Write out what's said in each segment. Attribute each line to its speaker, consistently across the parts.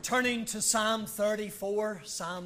Speaker 1: turning to Psalm 34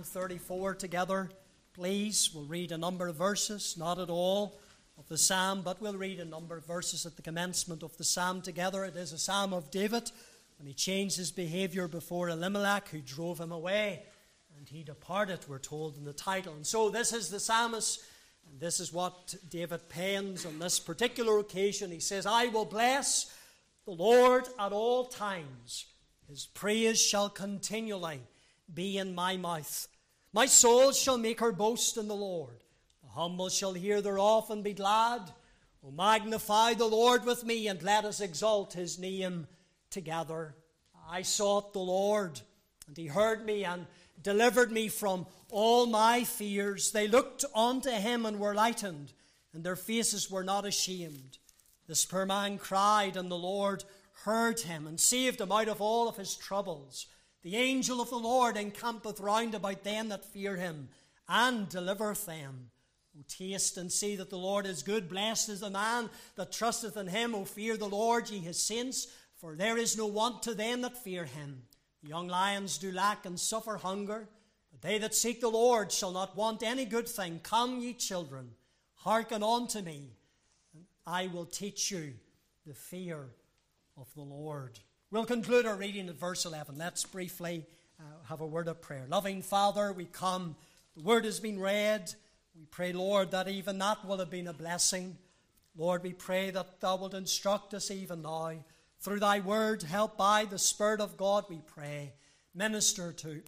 Speaker 1: together, please. We'll read a number of verses, not at all of the psalm, but we'll read a number of verses at the commencement of the psalm together. It is a psalm of David when he changed his behavior before Elimelech, who drove him away, and he departed, we're told in the title. And so this is the psalmist, and this is what David pens on this particular occasion. He says, I will bless the Lord at all times. His praise shall continually be in my mouth. My soul shall make her boast in the Lord. The humble shall hear thereof and be glad. O magnify the Lord with me, and let us exalt his name together. I sought the Lord, and he heard me and delivered me from all my fears. They looked unto him and were lightened, and their faces were not ashamed. This poor man cried, and the Lord heard him and saved him out of all of his troubles. The angel of the Lord encampeth round about them that fear him, and delivereth them. O taste and see that the Lord is good. Blessed is the man that trusteth in him. O fear the Lord, ye his saints, for there is no want to them that fear him. The young lions do lack and suffer hunger, but they that seek the Lord shall not want any good thing. Come, ye children, hearken unto me, and I will teach you the fear of the Lord. We'll conclude our reading at verse 11. Let's briefly have a word of prayer. Loving Father, we come. The word has been read. We pray, Lord, that even that will have been a blessing. Lord, we pray that thou wilt instruct us even now. Through thy word, helped by the Spirit of God, we pray. Minister to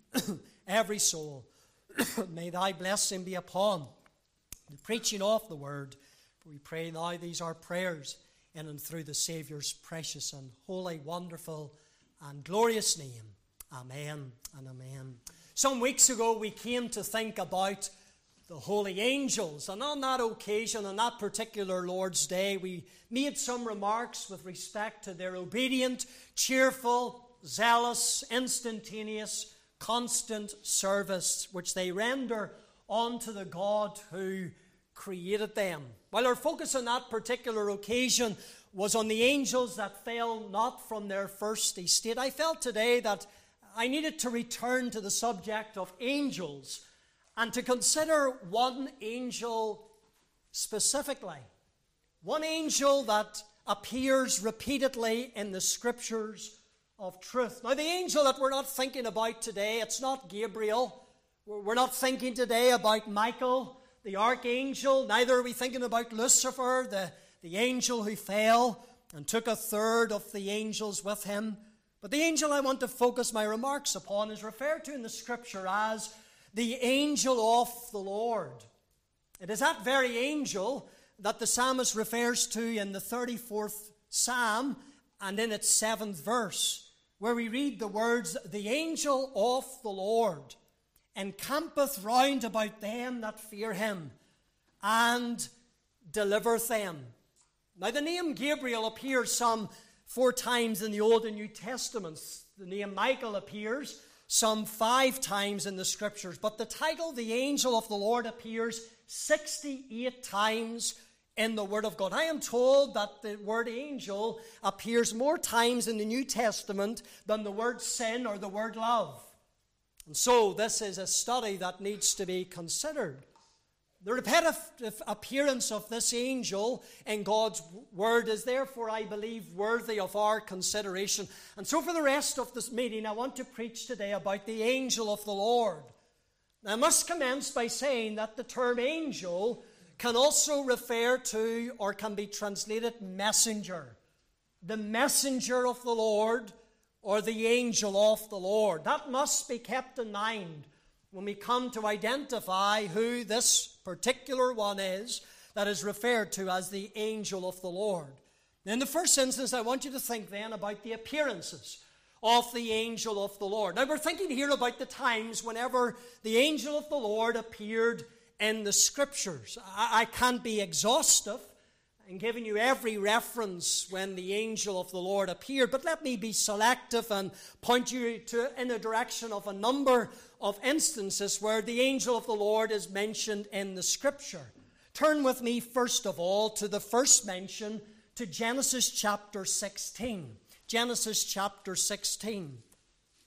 Speaker 1: every soul. May thy blessing be upon the preaching of the word. For we pray now these are prayers in and through the Saviour's precious and holy, wonderful and glorious name. Amen and amen. Some weeks ago we came to think about the holy angels, and on that occasion, on that particular Lord's Day, we made some remarks with respect to their obedient, cheerful, zealous, instantaneous, constant service which they render unto the God who created them. While our focus on that particular occasion was on the angels that fell not from their first estate, I felt today that I needed to return to the subject of angels and to consider one angel specifically. One angel that appears repeatedly in the scriptures of truth. Now, the angel that we're not thinking about today, it's not Gabriel. We're not thinking today about Michael, the archangel. Neither are we thinking about Lucifer, the angel who fell and took a third of the angels with him. But the angel I want to focus my remarks upon is referred to in the scripture as the angel of the Lord. It is that very angel that the psalmist refers to in the 34th psalm and in its 7th verse, where we read the words, the angel of the Lord encampeth round about them that fear him, and delivereth them. Now, the name Gabriel appears some 4 times in the Old and New Testaments. The name Michael appears some 5 times in the scriptures. But the title, the angel of the Lord, appears 68 times in the Word of God. I am told that the word angel appears more times in the New Testament than the word sin or the word love. And so this is a study that needs to be considered. The repetitive appearance of this angel in God's word is therefore, I believe, worthy of our consideration. And so for the rest of this meeting, I want to preach today about the angel of the Lord. Now, I must commence by saying that the term angel can also refer to, or can be translated, messenger. The messenger of the Lord, or the angel of the Lord. That must be kept in mind when we come to identify who this particular one is that is referred to as the angel of the Lord. In the first instance, I want you to think then about the appearances of the angel of the Lord. Now, we're thinking here about the times whenever the angel of the Lord appeared in the scriptures. I can't be exhaustive in giving you every reference when the angel of the Lord appeared, but let me be selective and point you in the direction of a number of instances where the angel of the Lord is mentioned in the scripture. Turn with me, first of all, to the first mention, to Genesis chapter 16. Genesis chapter 16.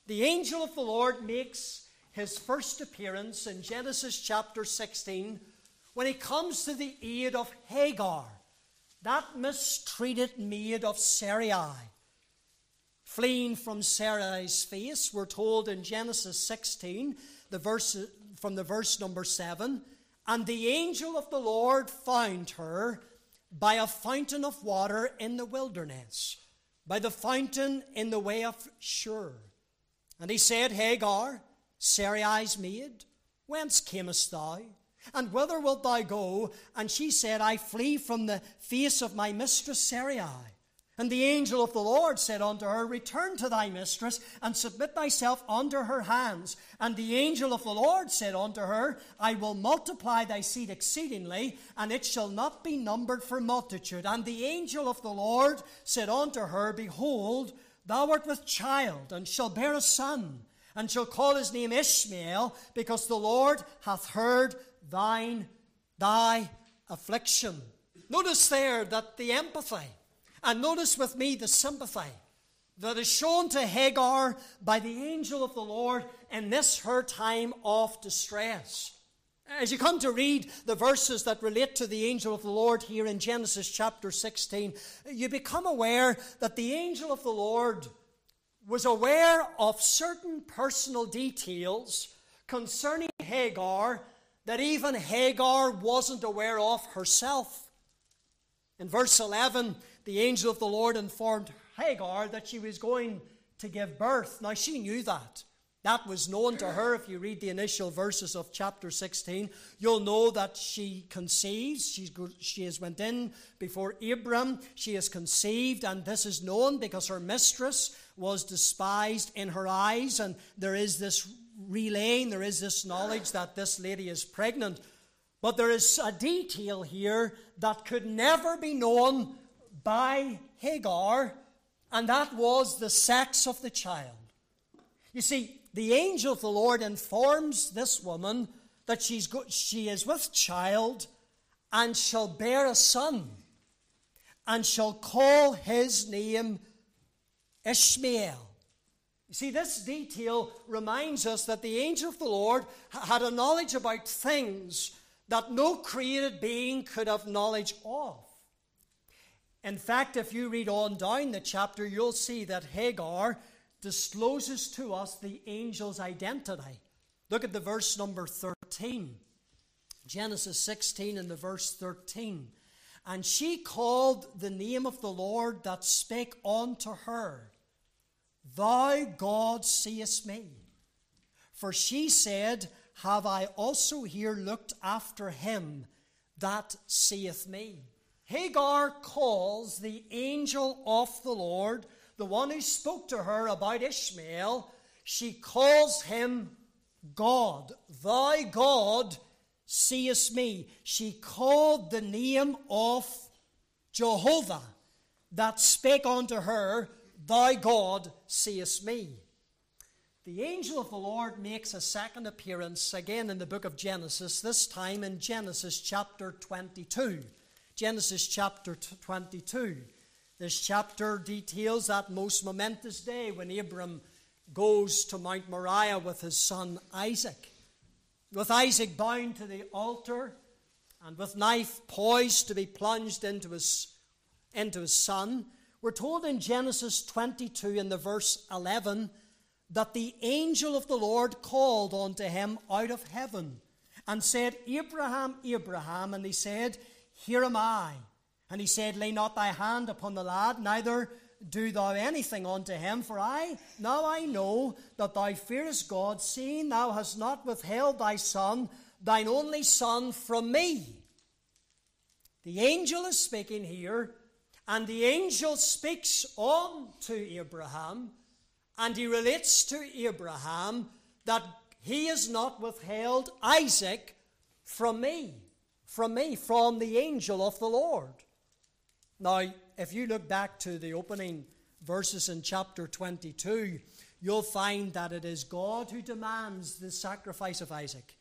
Speaker 1: The angel of the Lord makes his first appearance in Genesis chapter 16 when he comes to the aid of Hagar, that mistreated maid of Sarai. Fleeing from Sarai's face, we're told in Genesis 16, from the verse number 7, and the angel of the Lord found her by a fountain of water in the wilderness, by the fountain in the way of Shur. And he said, Hagar, Sarai's maid, whence camest thou? And whither wilt thou go? And she said, I flee from the face of my mistress Sarai. And the angel of the Lord said unto her, Return to thy mistress, and submit thyself under her hands. And the angel of the Lord said unto her, I will multiply thy seed exceedingly, and it shall not be numbered for multitude. And the angel of the Lord said unto her, Behold, thou art with child, and shalt bear a son, and shall call his name Ishmael, because the Lord hath heard thy affliction. Notice there that the empathy, and notice with me the sympathy that is shown to Hagar by the angel of the Lord in this her time of distress. As you come to read the verses that relate to the angel of the Lord here in Genesis chapter 16, you become aware that the angel of the Lord was aware of certain personal details concerning Hagar that even Hagar wasn't aware of herself. In verse 11, the angel of the Lord informed Hagar that she was going to give birth. Now, she knew that. That was known to her. If you read the initial verses of chapter 16, you'll know that she conceives. She has went in before Abram. She has conceived, and this is known because her mistress was despised in her eyes, and there is this relaying, there is this knowledge that this lady is pregnant. But there is a detail here that could never be known by Hagar, and that was the sex of the child. You see, the angel of the Lord informs this woman that she is with child and shall bear a son and shall call his name Ishmael. You see, this detail reminds us that the angel of the Lord had a knowledge about things that no created being could have knowledge of. In fact, if you read on down the chapter, you'll see that Hagar discloses to us the angel's identity. Look at the verse number 13. Genesis 16 and the verse 13. And she called the name of the Lord that spake unto her, Thou, God, seest me. For she said, Have I also here looked after him that seeth me? Hagar calls the angel of the Lord, the one who spoke to her about Ishmael, she calls him God. Thou, God, seest me. She called the name of Jehovah that spake unto her, Thou, God, seest me. The angel of the Lord makes a second appearance again in the book of Genesis, this time in Genesis chapter 22. Genesis chapter 22. This chapter details that most momentous day when Abram goes to Mount Moriah with his son Isaac. With Isaac bound to the altar and with knife poised to be plunged into his son, we're told in Genesis 22 in the verse 11 that the angel of the Lord called unto him out of heaven and said, Abraham, Abraham. And he said, Here am I. And he said, Lay not thy hand upon the lad, neither do thou anything unto him, for I know that thou fearest God, seeing thou hast not withheld thy son, thine only son, from me. The angel is speaking here, and the angel speaks on to Abraham, and he relates to Abraham that he has not withheld Isaac from me, from the angel of the Lord. Now, if you look back to the opening verses in chapter 22, you'll find that it is God who demands the sacrifice of Isaac.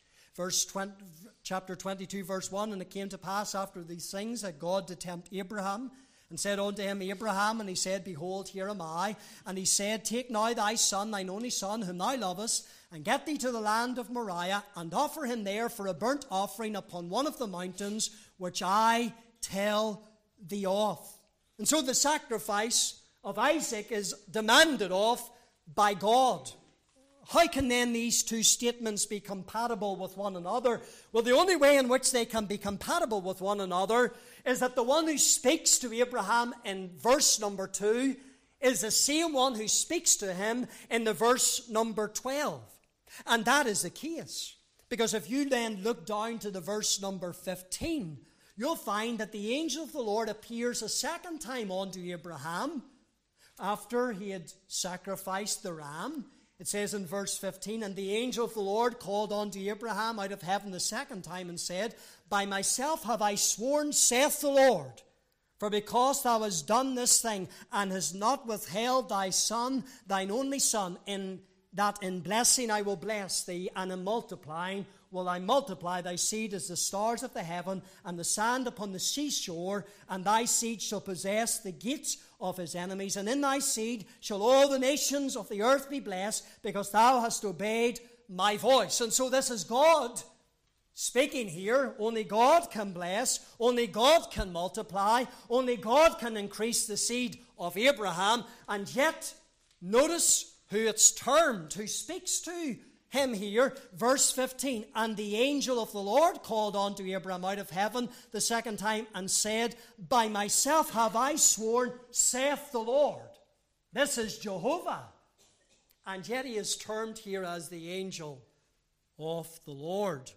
Speaker 1: Chapter 22, verse 1, And it came to pass after these things that God did tempt Abraham, and said unto him, Abraham. And he said, Behold, here am I. And he said, Take now thy son, thine only son, whom thou lovest, and get thee to the land of Moriah, and offer him there for a burnt offering upon one of the mountains which I tell thee of. And so the sacrifice of Isaac is demanded of by God. How can then these two statements be compatible with one another? Well, the only way in which they can be compatible with one another is that the one who speaks to Abraham in verse number 2 is the same one who speaks to him in the verse number 12. And that is the case. Because if you then look down to the verse number 15, you'll find that the angel of the Lord appears a second time unto Abraham after he had sacrificed the ram. It says in verse 15, And the angel of the Lord called unto Abraham out of heaven the second time and said, By myself have I sworn, saith the Lord, for because thou hast done this thing, and hast not withheld thy son, thine only son, in that in blessing I will bless thee, and in multiplying will I multiply thy seed as the stars of the heaven, and the sand upon the seashore, and thy seed shall possess the gates of his enemies, and in thy seed shall all the nations of the earth be blessed, because thou hast obeyed my voice. And so this is God speaking here. Only God can bless, only God can multiply, only God can increase the seed of Abraham. And yet, notice who it's termed, who speaks to him here. Verse 15, And the angel of the Lord called unto Abraham out of heaven the second time and said, By myself have I sworn, saith the Lord. This is Jehovah. And yet he is termed here as the angel of the Lord.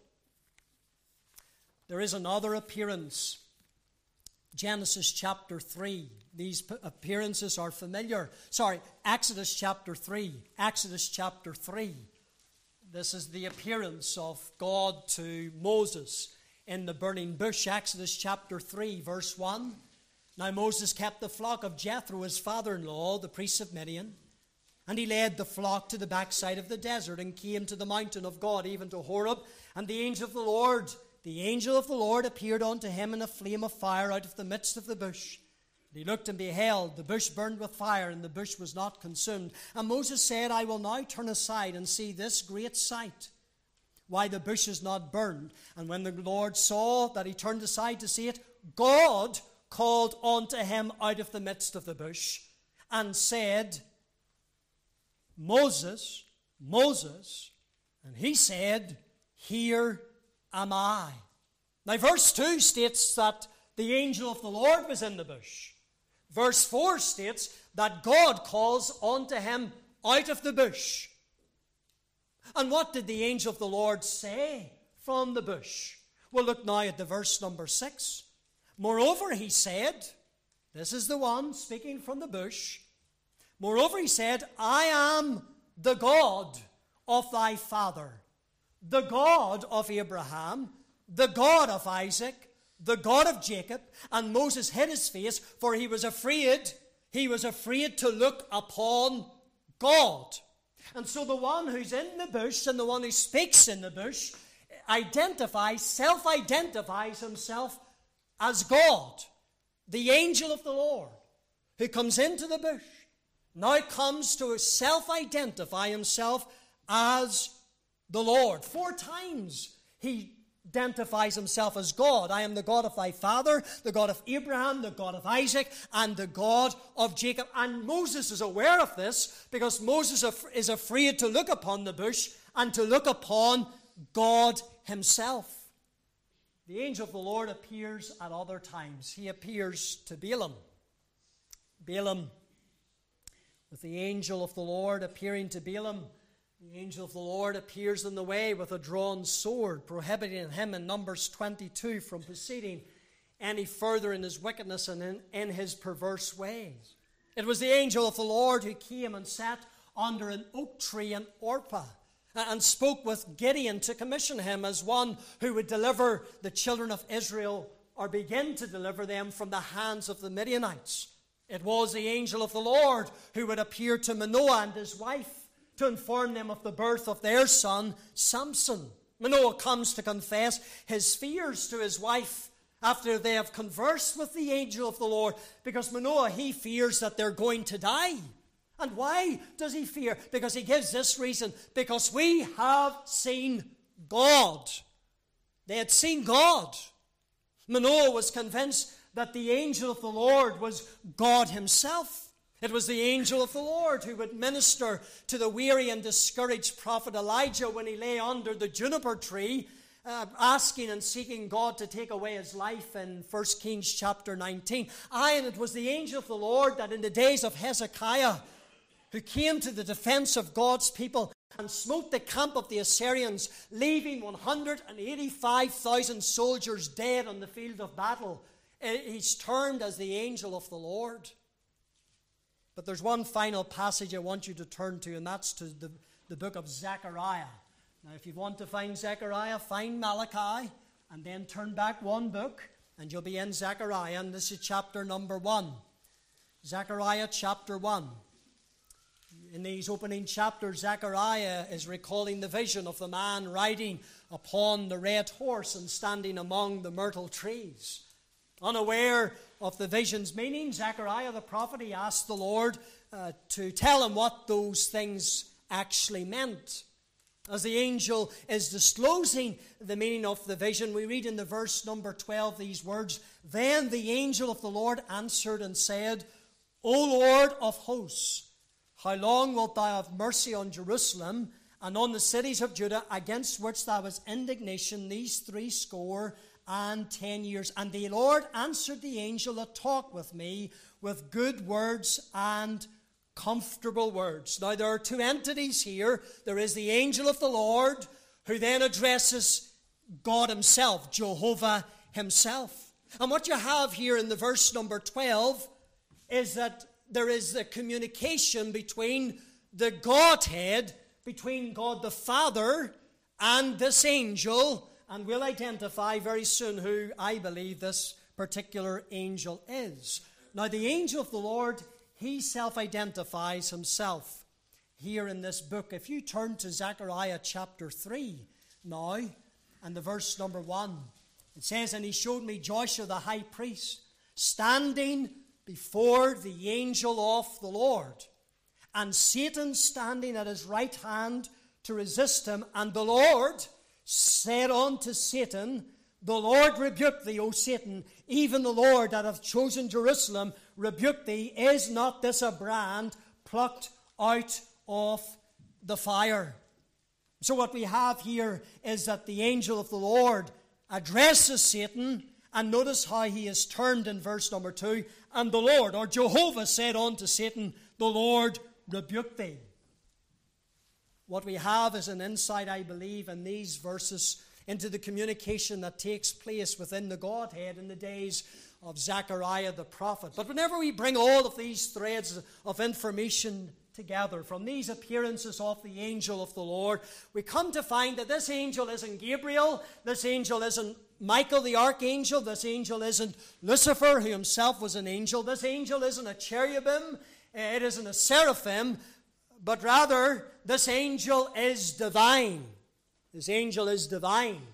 Speaker 1: There is another appearance. Genesis chapter 3. These appearances are familiar. Exodus chapter 3. Exodus chapter 3. This is the appearance of God to Moses in the burning bush. Exodus chapter 3, verse 1. Now Moses kept the flock of Jethro, his father-in-law, the priest of Midian. And he led the flock to the backside of the desert and came to the mountain of God, even to Horeb. And the angel of the Lord appeared unto him in a flame of fire out of the midst of the bush. And he looked and beheld, the bush burned with fire, and the bush was not consumed. And Moses said, I will now turn aside and see this great sight, why the bush is not burned. And when the Lord saw that he turned aside to see it, God called unto him out of the midst of the bush and said, Moses, Moses. And he said, Here am I. Now verse 2 states that the angel of the Lord was in the bush. Verse 4 states that God calls unto him out of the bush. And what did the angel of the Lord say from the bush? Well, look now at the verse number 6. Moreover, he said, this is the one speaking from the bush. Moreover, he said, I am the God of thy father, the God of Abraham, the God of Isaac, the God of Jacob. And Moses hid his face, for he was afraid to look upon God. And so the one who's in the bush and the one who speaks in the bush self-identifies himself as God. The angel of the Lord who comes into the bush now comes to self-identify himself as the Lord. 4 times he identifies himself as God. I am the God of thy father, the God of Abraham, the God of Isaac, and the God of Jacob. And Moses is aware of this because Moses is afraid to look upon the bush and to look upon God himself. The angel of the Lord appears at other times. He appears to Balaam. Balaam, with the angel of the Lord appearing to Balaam, the angel of the Lord appears in the way with a drawn sword, prohibiting him in Numbers 22 from proceeding any further in his wickedness and in his perverse ways. It was the angel of the Lord who came and sat under an oak tree in Orpah and spoke with Gideon to commission him as one who would deliver the children of Israel or begin to deliver them from the hands of the Midianites. It was the angel of the Lord who would appear to Manoah and his wife to inform them of the birth of their son, Samson. Manoah comes to confess his fears to his wife after they have conversed with the angel of the Lord, because Manoah, he fears that they're going to die. And why does he fear? Because he gives this reason: because we have seen God. They had seen God. Manoah was convinced that the angel of the Lord was God himself. It was the angel of the Lord who would minister to the weary and discouraged prophet Elijah when he lay under the juniper tree, asking and seeking God to take away his life in 1 Kings chapter 19. And it was the angel of the Lord that in the days of Hezekiah, who came to the defense of God's people and smote the camp of the Assyrians, leaving 185,000 soldiers dead on the field of battle. He's termed as the angel of the Lord. But there's one final passage I want you to turn to, and that's to the book of Zechariah. Now, if you want to find Zechariah, find Malachi, and then turn back one book, and you'll be in Zechariah, and this is chapter number 1. Zechariah chapter 1. In these opening chapters, Zechariah is recalling the vision of the man riding upon the red horse and standing among the myrtle trees. Unaware of the vision's meaning, Zechariah the prophet, he asked the Lord to tell him what those things actually meant. As the angel is disclosing the meaning of the vision, we read in the verse number 12 these words: "Then the angel of the Lord answered and said, O Lord of hosts, how long wilt thou have mercy on Jerusalem and on the cities of Judah, against which thou hast indignation these 70 years? And the Lord answered the angel that talked with me with good words and comfortable words." Now, there are two entities here. There is the angel of the Lord, who then addresses God himself, Jehovah himself. And what you have here in the verse number 12 is that there is a communication between the Godhead, between God the Father and this angel, and we'll identify very soon who I believe this particular angel is. Now, the angel of the Lord, he self-identifies himself here in this book. If you turn to Zechariah chapter 3 now, and the verse number 1, it says, "And he showed me Joshua the high priest standing before the angel of the Lord, and Satan standing at his right hand to resist him. And the Lord said unto Satan, The Lord rebuke thee, O Satan, even the Lord that hath chosen Jerusalem, rebuke thee. Is not this a brand plucked out of the fire?" So what we have here is that the angel of the Lord addresses Satan, and notice how he is termed in verse number 2. "And the Lord," or Jehovah, "said unto Satan, The Lord rebuke thee." What we have is an insight, I believe, in these verses into the communication that takes place within the Godhead in the days of Zechariah the prophet. But whenever we bring all of these threads of information together from these appearances of the angel of the Lord, we come to find that this angel isn't Gabriel, this angel isn't Michael the archangel, this angel isn't Lucifer, who himself was an angel, this angel isn't a cherubim, it isn't a seraphim, but rather this angel is divine. This angel is divine.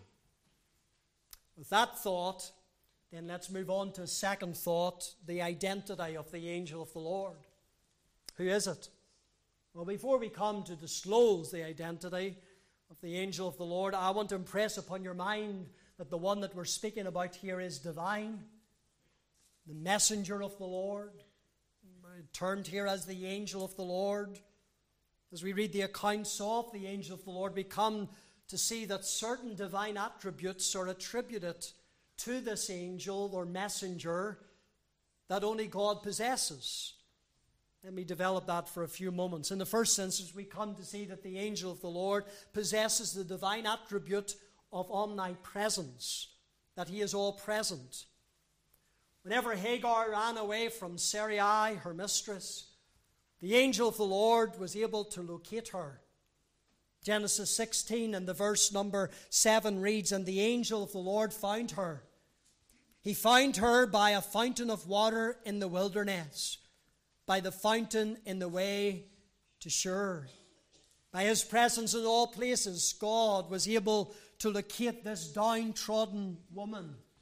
Speaker 1: With that thought, then let's move on to a second thought, the identity of the angel of the Lord. Who is it? Well, before we come to disclose the identity of the angel of the Lord, I want to impress upon your mind that the one that we're speaking about here is divine, the messenger of the Lord, termed here as the angel of the Lord. As we read the accounts of the angel of the Lord, we come to see that certain divine attributes are attributed to this angel or messenger that only God possesses. Let me develop that for a few moments. In the first instance, we come to see that the angel of the Lord possesses the divine attribute of omnipresence, that he is all present. Whenever Hagar ran away from Sarai, her mistress, the angel of the Lord was able to locate her. Genesis 16 and the verse number 7 reads, "And the angel of the Lord found her. He found her by a fountain of water in the wilderness, by the fountain in the way to Shur." By his presence in all places, God was able to locate this downtrodden woman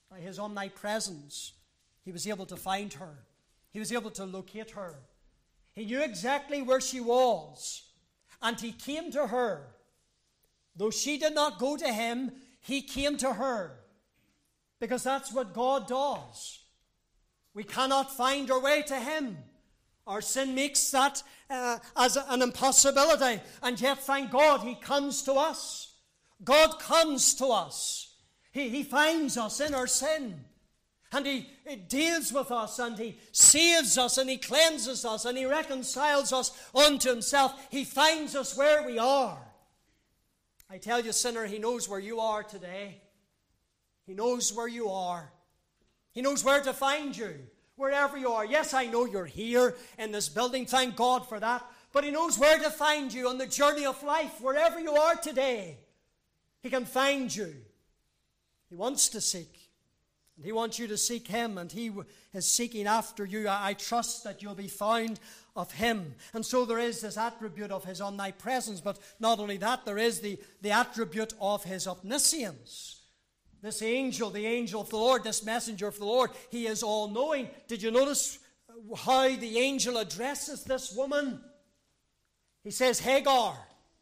Speaker 1: by his omnipresence, he was able to find her. He was able to locate her. He knew exactly where she was, and he came to her. Though she did not go to him, he came to her, because that's what God does. We cannot find our way to him. Our sin makes that as an impossibility, and yet, thank God, he comes to us. God comes to us. He finds us in our sin. And he deals with us, and he saves us, and he cleanses us, and he reconciles us unto himself. He finds us where we are. I tell you, sinner, he knows where you are today. He knows where you are. He knows where to find you, wherever you are. Yes, I know you're here in this building. Thank God for that. But he knows where to find you on the journey of life, wherever you are today. He can find you. He wants to seek. And he wants you to seek him, and he is seeking after you. I trust that you'll be found of him. And so there is this attribute of his omnipresence, but not only that, there is the attribute of his omniscience. This angel, the angel of the Lord, this messenger of the Lord, he is all-knowing. Did you notice how the angel addresses this woman? He says, Hagar.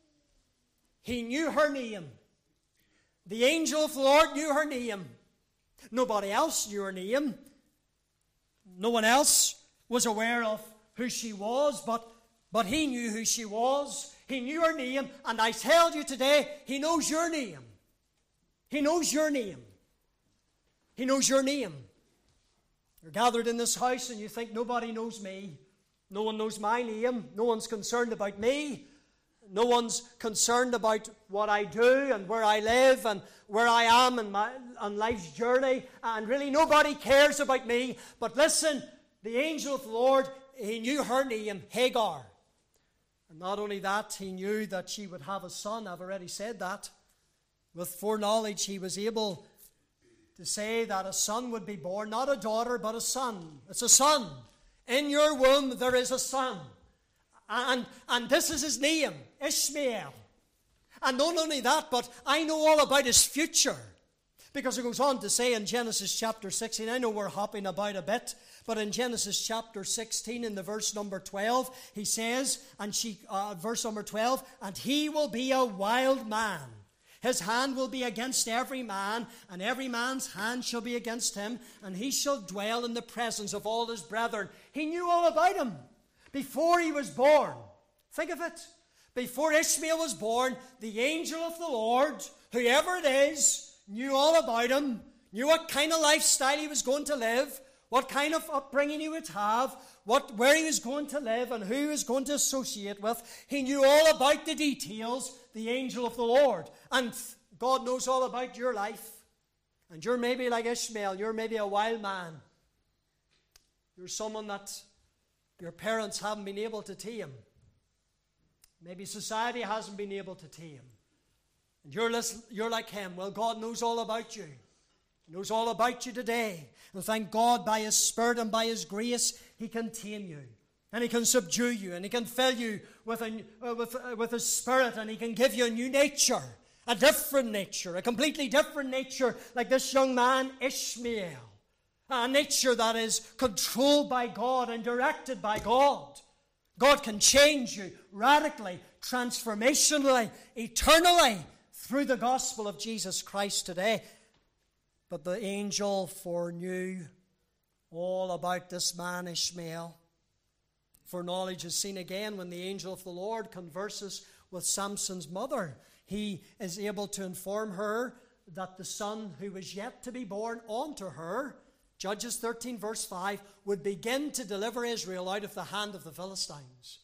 Speaker 1: He knew her name. The angel of the Lord knew her name. Nobody else knew her name. No one else was aware of who she was, but he knew who she was. He knew her name, and I tell you today, he knows your name. He knows your name. He knows your name. You're gathered in this house and you think, nobody knows me. No one knows my name. No one's concerned about me. No one's concerned about what I do and where I live and where I am on life's journey. And really nobody cares about me. But listen, the angel of the Lord, he knew her name, Hagar. And not only that, he knew that she would have a son. I've already said that. With foreknowledge, he was able to say that a son would be born, not a daughter, but a son. It's a son. In your womb there is a son. And this is his name, Ishmael. And not only that, but I know all about his future. Because it goes on to say in Genesis chapter 16, I know we're hopping about a bit, but in Genesis chapter 16, in the verse number 12, he says, verse number 12, and he will be a wild man. His hand will be against every man, and every man's hand shall be against him, and he shall dwell in the presence of all his brethren. He knew all about him before he was born. Think of it. Before Ishmael was born, the angel of the Lord, whoever it is, knew all about him, knew what kind of lifestyle he was going to live, what kind of upbringing he would have, where he was going to live, and who he was going to associate with. He knew all about the details, the angel of the Lord. And God knows all about your life. And you're maybe like Ishmael. You're maybe a wild man. You're someone that your parents haven't been able to tame. Maybe society hasn't been able to tame. And you're like him. Well, God knows all about you. He knows all about you today. And thank God, by his Spirit and by his grace, he can tame you. And he can subdue you. And he can fill you with his Spirit. And he can give you a new nature. A different nature. A completely different nature. Like this young man, Ishmael. A nature that is controlled by God and directed by God. God can change you radically, transformationally, eternally through the gospel of Jesus Christ today. But the angel foreknew all about this man Ishmael. Foreknowledge is seen again when the angel of the Lord converses with Samson's mother. He is able to inform her that the son who was yet to be born unto her, Judges 13 verse 5, would begin to deliver Israel out of the hand of the Philistines.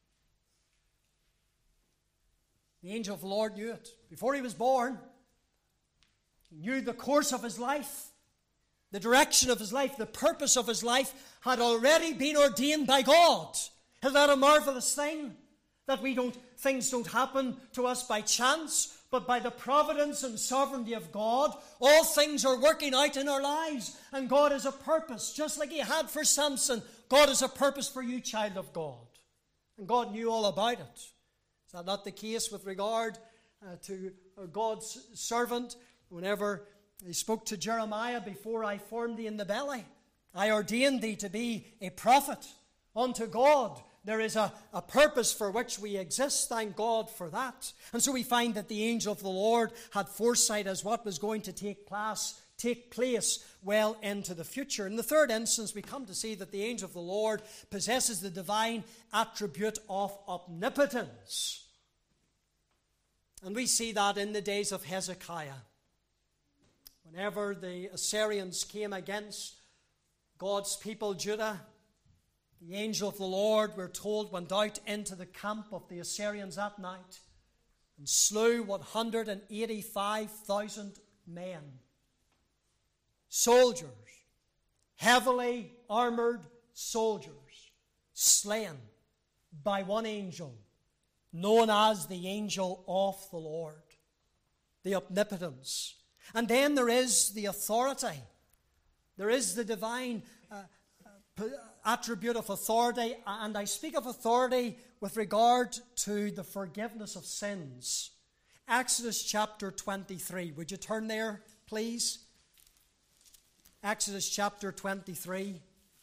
Speaker 1: The angel of the Lord knew it. Before he was born, he knew the course of his life, the direction of his life, the purpose of his life had already been ordained by God. Isn't that a marvelous thing? That things don't happen to us by chance, but by the providence and sovereignty of God. All things are working out in our lives, and God has a purpose. Just like he had for Samson, God has a purpose for you, child of God. And God knew all about it. Is that not the case with regard to God's servant? Whenever He spoke to Jeremiah, before I formed thee in the belly, I ordained thee to be a prophet unto God. There is a purpose for which we exist. Thank God for that. And so we find that the angel of the Lord had foresight as what was going to take place well into the future. In the third instance, we come to see that the angel of the Lord possesses the divine attribute of omnipotence. And we see that in the days of Hezekiah. Whenever the Assyrians came against God's people, Judah, the angel of the Lord, we're told, went out into the camp of the Assyrians that night and slew 185,000 men. Soldiers, heavily armored soldiers, slain by one angel, known as the angel of the Lord, the omnipotence. And then there is the authority. There is the divine attribute of authority, and I speak of authority with regard to the forgiveness of sins. Exodus chapter 23. Would you turn there, please? Exodus chapter 23.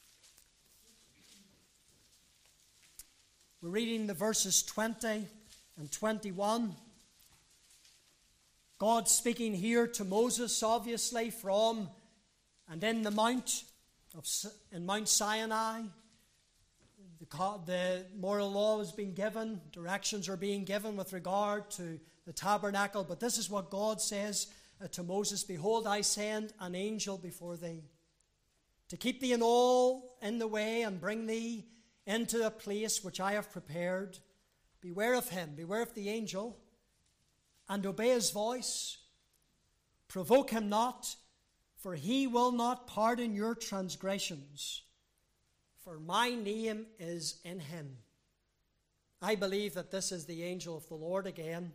Speaker 1: We're reading the verses 20 and 21. God speaking here to Moses, obviously, from and in the Mount Sinai. The moral law has been given, directions are being given with regard to the tabernacle. But this is what God says to Moses: Behold, I send an angel before thee, to keep thee in the way, and bring thee into a place which I have prepared. Beware of him, beware of the angel, and obey his voice. Provoke him not, for he will not pardon your transgressions, for my name is in him. I believe that this is the angel of the Lord again.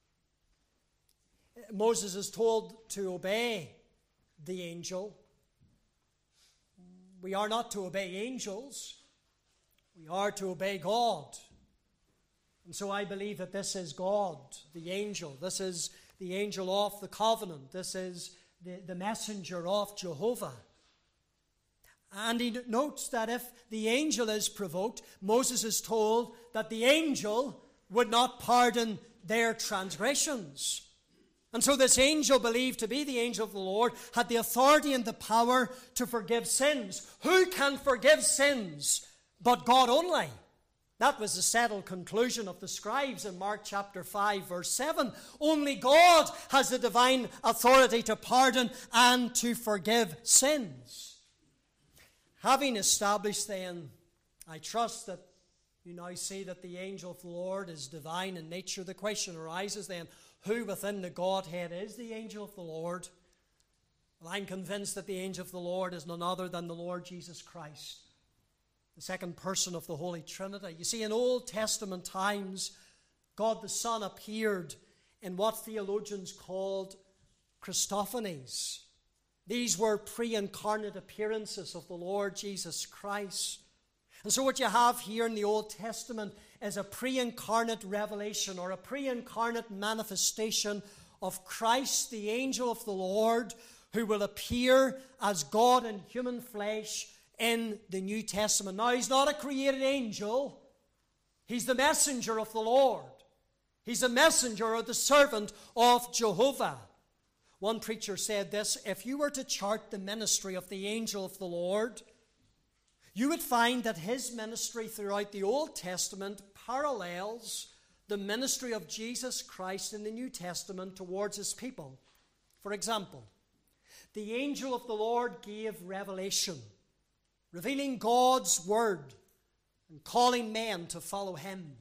Speaker 1: Moses is told to obey the angel. We are not to obey angels. We are to obey God. And so I believe that this is God, the angel. This is the angel of the covenant. This is the messenger of Jehovah. And he notes that if the angel is provoked, Moses is told that the angel would not pardon their transgressions. And so this angel, believed to be the angel of the Lord, had the authority and the power to forgive sins. Who can forgive sins but God only? That was the settled conclusion of the scribes in Mark chapter 5, verse 7. Only God has the divine authority to pardon and to forgive sins. Having established then, I trust that you now see that the angel of the Lord is divine in nature. The question arises then, who within the Godhead is the angel of the Lord? Well, I'm convinced that the angel of the Lord is none other than the Lord Jesus Christ, the second person of the Holy Trinity. You see, in Old Testament times, God the Son appeared in what theologians called Christophanies. These were pre-incarnate appearances of the Lord Jesus Christ. And so what you have here in the Old Testament is a pre-incarnate revelation, or a pre-incarnate manifestation of Christ, the angel of the Lord, who will appear as God in human flesh in the New Testament. Now, he's not a created angel. He's the messenger of the Lord. He's the messenger or the servant of Jehovah. One preacher said this: if you were to chart the ministry of the angel of the Lord, you would find that his ministry throughout the Old Testament parallels the ministry of Jesus Christ in the New Testament towards his people. For example, the angel of the Lord gave revelation, revealing God's word and calling men to follow him.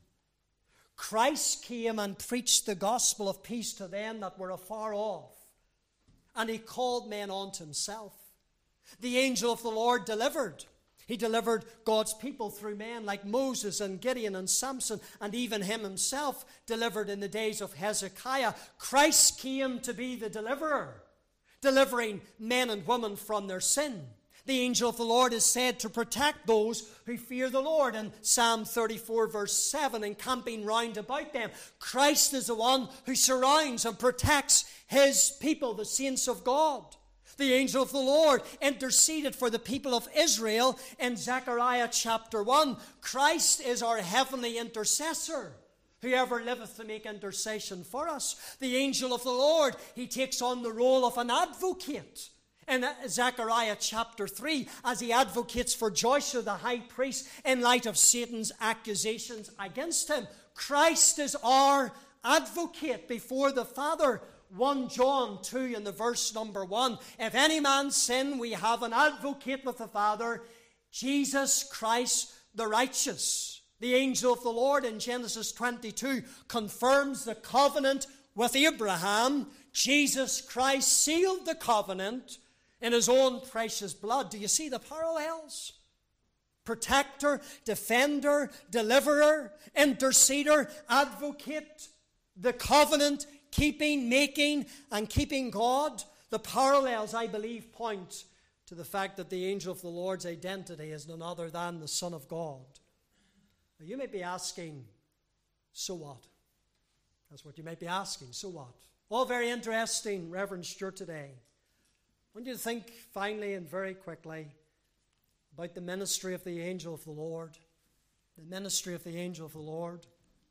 Speaker 1: Christ came and preached the gospel of peace to them that were afar off, and he called men unto himself. The angel of the Lord delivered. He delivered God's people through men like Moses and Gideon and Samson, and even him himself delivered in the days of Hezekiah. Christ came to be the deliverer, delivering men and women from their sin. The angel of the Lord is said to protect those who fear the Lord. In Psalm 34 verse 7, encamping round about them. Christ is the one who surrounds and protects his people, the saints of God. The angel of the Lord interceded for the people of Israel in Zechariah chapter 1. Christ is our heavenly intercessor. Whoever liveth to make intercession for us. The angel of the Lord, he takes on the role of an advocate. In Zechariah chapter 3, as he advocates for Joshua the high priest in light of Satan's accusations against him. Christ is our advocate before the Father. 1 John 2 in the verse number 1. If any man sin, we have an advocate with the Father, Jesus Christ the righteous. The angel of the Lord in Genesis 22 confirms the covenant with Abraham. Jesus Christ sealed the covenant in his own precious blood. Do you see the parallels? Protector, defender, deliverer, interceder, advocate, the covenant keeping, making, and keeping God. The parallels, I believe, point to the fact that the angel of the Lord's identity is none other than the Son of God. Now, you may be asking, so what? That's what you might be asking, so what? All very interesting, Reverend Stewart, today. I want you to think finally and very quickly about the ministry of the angel of the Lord. The ministry of the angel of the Lord.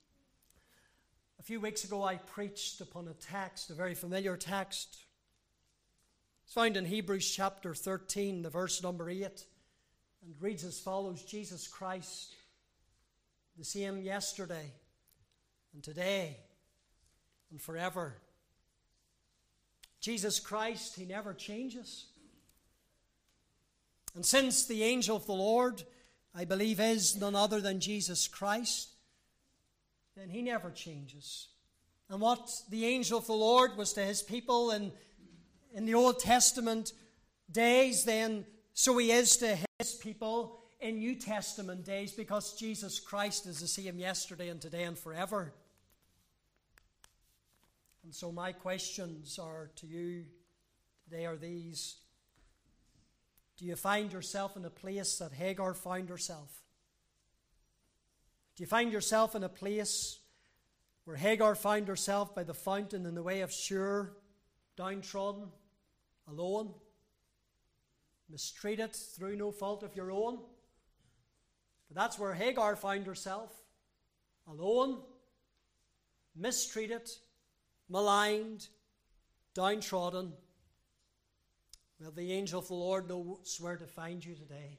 Speaker 1: A few weeks ago I preached upon a text, a very familiar text. It's found in Hebrews chapter 13, the verse number 8, and reads as follows: Jesus Christ, the same yesterday and today and forever. Jesus Christ, he never changes. And since the angel of the Lord, I believe, is none other than Jesus Christ, then he never changes. And what the angel of the Lord was to his people in the Old Testament days, then so he is to his people in New Testament days, because Jesus Christ is the same yesterday and today and forever. And so my questions are to you today are these. Do you find yourself in a place that Hagar found herself? Do you find yourself in a place where Hagar found herself by the fountain in the way of Shur, downtrodden, alone, mistreated through no fault of your own? But that's where Hagar found herself, alone, mistreated, maligned, downtrodden. Well, the angel of the Lord knows where to find you today.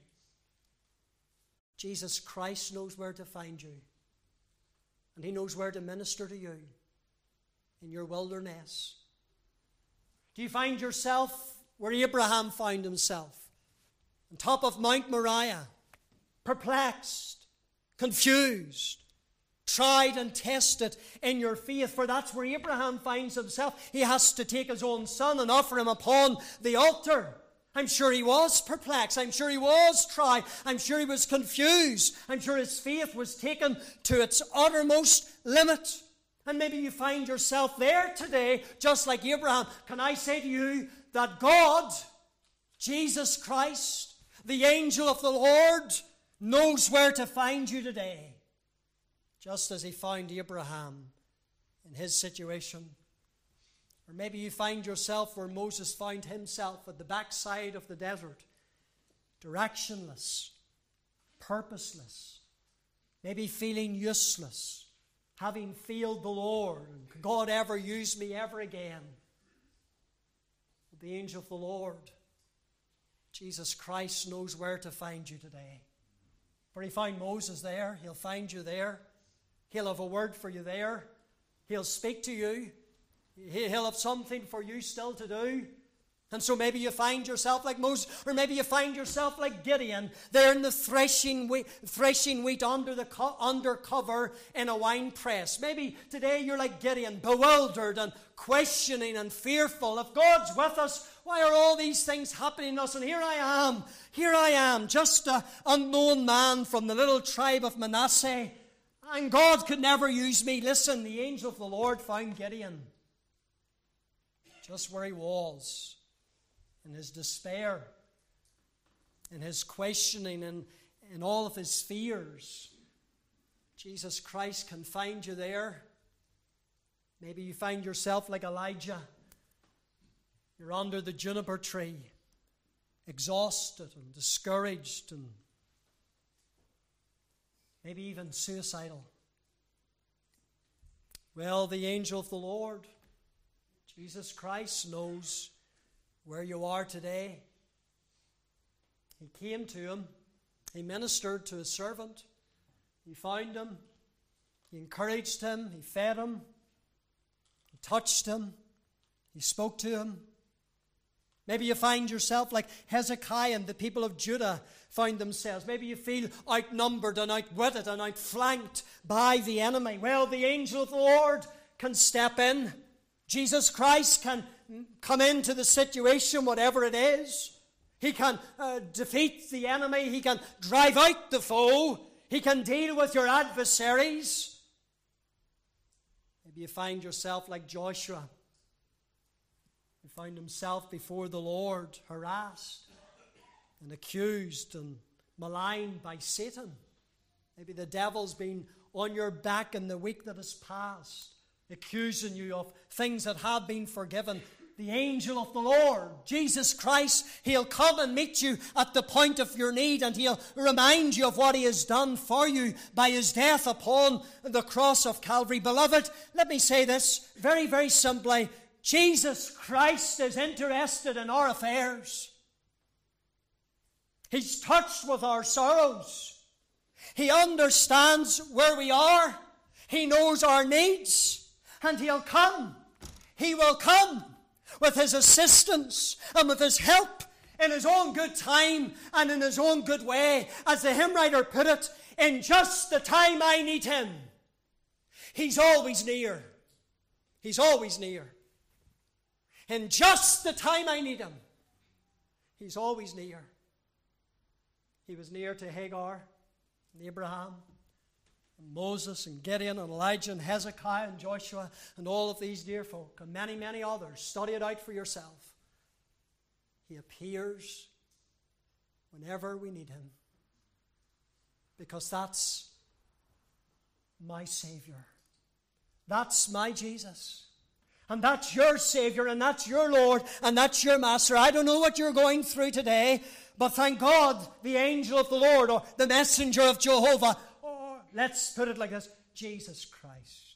Speaker 1: Jesus Christ knows where to find you. And he knows where to minister to you in your wilderness. Do you find yourself where Abraham found himself? On top of Mount Moriah, perplexed, confused, tried and tested in your faith, for that's where Abraham finds himself. He has to take his own son and offer him upon the altar. I'm sure he was perplexed. I'm sure he was tried. I'm sure he was confused. I'm sure his faith was taken to its uttermost limit. And maybe you find yourself there today, just like Abraham. Can I say to you that God, Jesus Christ, the angel of the Lord, knows where to find you today, just as he found Abraham in his situation. Or maybe you find yourself where Moses found himself at the backside of the desert, directionless, purposeless, maybe feeling useless, having failed the Lord. Could God ever use me ever again? But the angel of the Lord, Jesus Christ, knows where to find you today. For he found Moses there, he'll find you there. He'll have a word for you there. He'll speak to you. He'll have something for you still to do. And so maybe you find yourself like Moses, or maybe you find yourself like Gideon, there in the threshing wheat under cover in a wine press. Maybe today you're like Gideon, bewildered and questioning and fearful. If God's with us, why are all these things happening to us? And here I am, just an unknown man from the little tribe of Manasseh, and God could never use me. Listen, the angel of the Lord found Gideon just where he was, in his despair, in his questioning and in all of his fears. Jesus Christ can find you there. Maybe you find yourself like Elijah. You're under the juniper tree, exhausted and discouraged and maybe even suicidal. Well, the angel of the Lord, Jesus Christ, knows where you are today. He came to him. He ministered to his servant. He found him. He encouraged him. He fed him. He touched him. He spoke to him. Maybe you find yourself like Hezekiah and the people of Judah found themselves. Maybe you feel outnumbered and outwitted and outflanked by the enemy. Well, the angel of the Lord can step in. Jesus Christ can come into the situation, whatever it is. He can defeat the enemy. He can drive out the foe. He can deal with your adversaries. Maybe you find yourself like Joshua. He found himself before the Lord, harassed and accused and maligned by Satan. Maybe the devil's been on your back in the week that has passed, accusing you of things that have been forgiven. The angel of the Lord, Jesus Christ, he'll come and meet you at the point of your need, and he'll remind you of what he has done for you by his death upon the cross of Calvary. Beloved, let me say this very, very simply. Jesus Christ is interested in our affairs. He's touched with our sorrows. He understands where we are. He knows our needs. And he'll come. He will come with his assistance and with his help in his own good time and in his own good way. As the hymn writer put it, in just the time I need him, he's always near. He's always near. In just the time I need him, he's always near. He was near to Hagar and Abraham and Moses and Gideon and Elijah and Hezekiah and Joshua and all of these dear folk and many, many others. Study it out for yourself. He appears whenever we need him, because that's my Savior. That's my Jesus. And that's your Savior, and that's your Lord, and that's your Master. I don't know what you're going through today, but thank God the angel of the Lord, or the messenger of Jehovah, or let's put it like this, Jesus Christ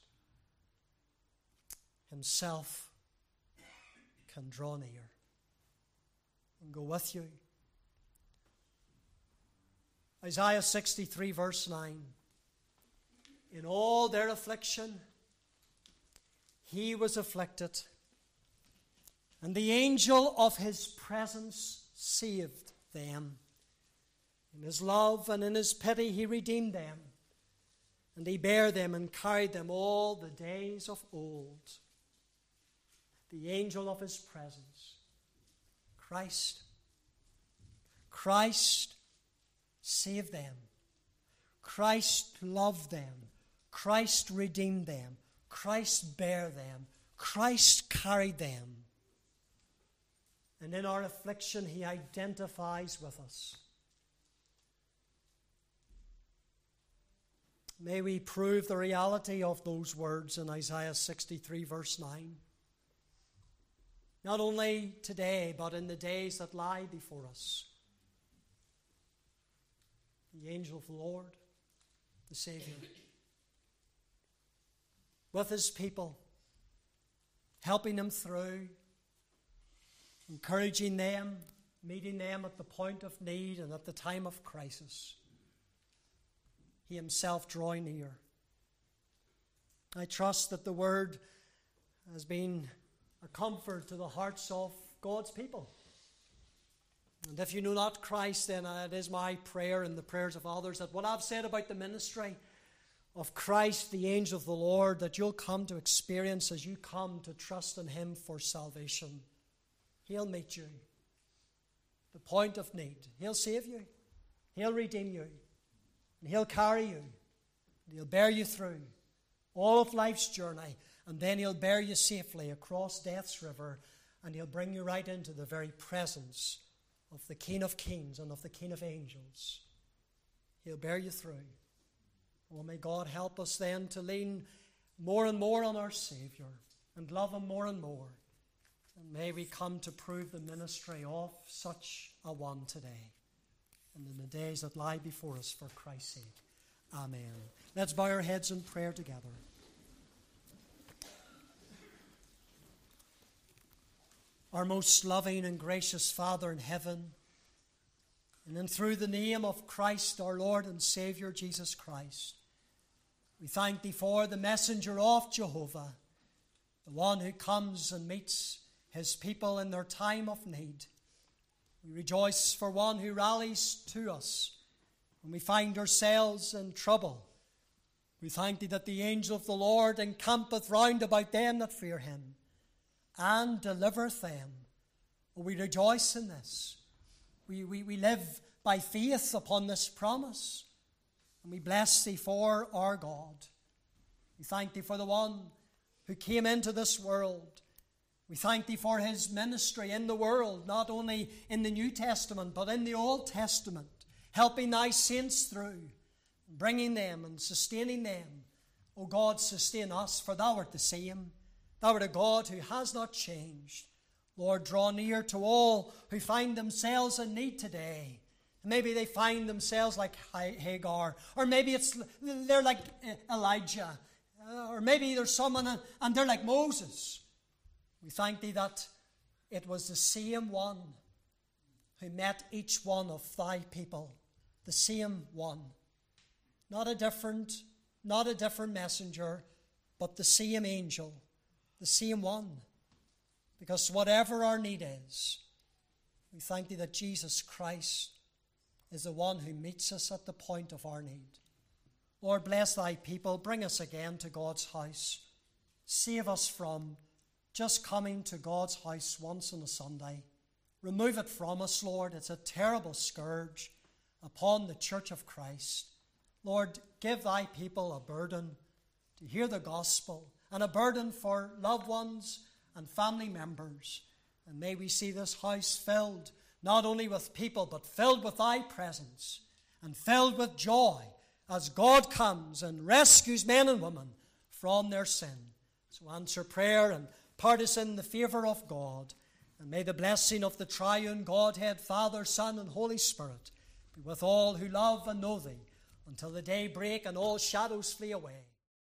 Speaker 1: himself can draw near and go with you. Isaiah 63 verse 9. In all their affliction, he was afflicted, and the angel of his presence saved them. In his love and in his pity he redeemed them, and he bare them and carried them all the days of old. The angel of his presence, Christ saved them. Christ loved them. Christ redeemed them. Christ bare them. Christ carried them. And in our affliction, he identifies with us. May we prove the reality of those words in Isaiah 63 verse 9. Not only today, but in the days that lie before us. The angel of the Lord, the Savior, with his people, helping them through, encouraging them, meeting them at the point of need and at the time of crisis. He himself drawing near. I trust that the word has been a comfort to the hearts of God's people. And if you know not Christ, then it is my prayer and the prayers of others that what I've said about the ministry of Christ, the angel of the Lord, that you'll come to experience as you come to trust in him for salvation. He'll meet you. The point of need. He'll save you. He'll redeem you. And he'll carry you. And he'll bear you through all of life's journey. And then he'll bear you safely across death's river. And he'll bring you right into the very presence of the King of Kings and of the King of Angels. He'll bear you through. Oh, may God help us then to lean more and more on our Savior and love Him more and more. And may we come to prove the ministry of such a one today and in the days that lie before us for Christ's sake. Amen. Let's bow our heads in prayer together. Our most loving and gracious Father in heaven, and then through the name of Christ, our Lord and Savior, Jesus Christ, we thank Thee for the messenger of Jehovah, the one who comes and meets His people in their time of need. We rejoice for one who rallies to us when we find ourselves in trouble. We thank Thee that the angel of the Lord encampeth round about them that fear Him, and delivereth them. Oh, we rejoice in this. We live by faith upon this promise, and we bless Thee for our God. We thank Thee for the one who came into this world. We thank Thee for His ministry in the world, not only in the New Testament, but in the Old Testament, helping Thy saints through, bringing them and sustaining them. O God, sustain us, for Thou art the same. Thou art a God who has not changed. Lord, draw near to all who find themselves in need today. Maybe they find themselves like Hagar, or maybe they're like Elijah, or maybe there's someone and they're like Moses. We thank Thee that it was the same one who met each one of Thy people, the same one. Not a different messenger, but the same angel, the same one. Because whatever our need is, we thank Thee that Jesus Christ is the one who meets us at the point of our need. Lord, bless Thy people. Bring us again to God's house. Save us from just coming to God's house once on a Sunday. Remove it from us, Lord. It's a terrible scourge upon the Church of Christ. Lord, give Thy people a burden to hear the gospel and a burden for loved ones and family members. And may we see this house filled not only with people, but filled with Thy presence and filled with joy as God comes and rescues men and women from their sin. So answer prayer and part us in the favour of God. And may the blessing of the triune Godhead, Father, Son, and Holy Spirit be with all who love and know Thee until the day break and all shadows flee away.